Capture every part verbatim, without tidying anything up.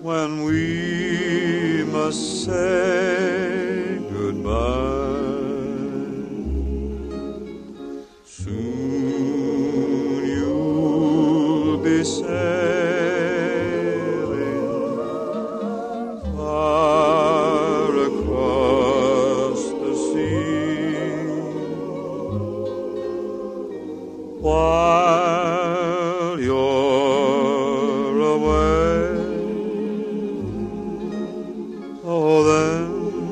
when we must say goodbye. Soon you'll be sailing far across the sea, while you're away. Oh, then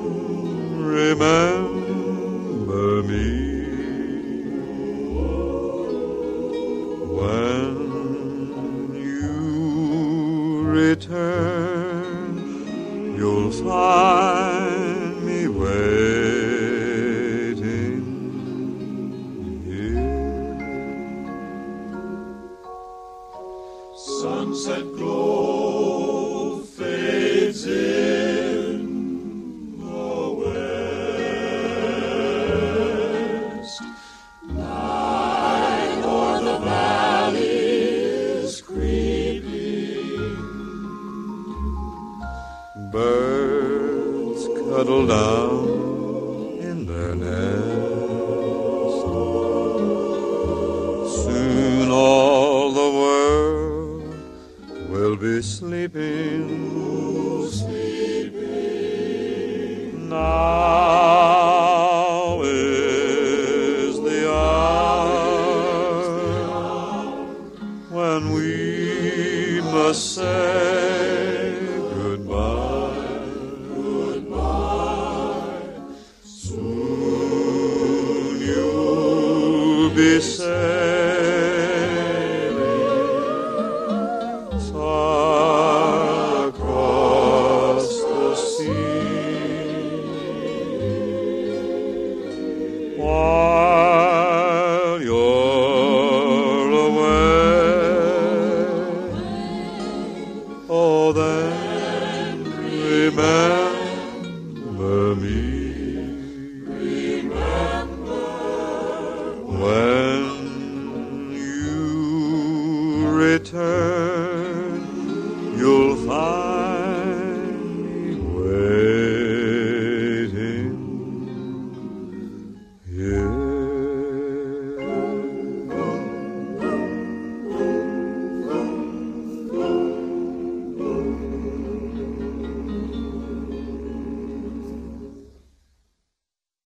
remember me when you return. You'll find me waiting here. Sunset glow fades in the west. Night o'er the valley is creeping. Birds cuddle down in their nest. Soon all the world will be sleeping, sleeping. Now is the hour when we must say goodbye, goodbye. Soon you'll be sailing far across the sea, while you're away. Oh, then remember me. Remember when you return, you'll find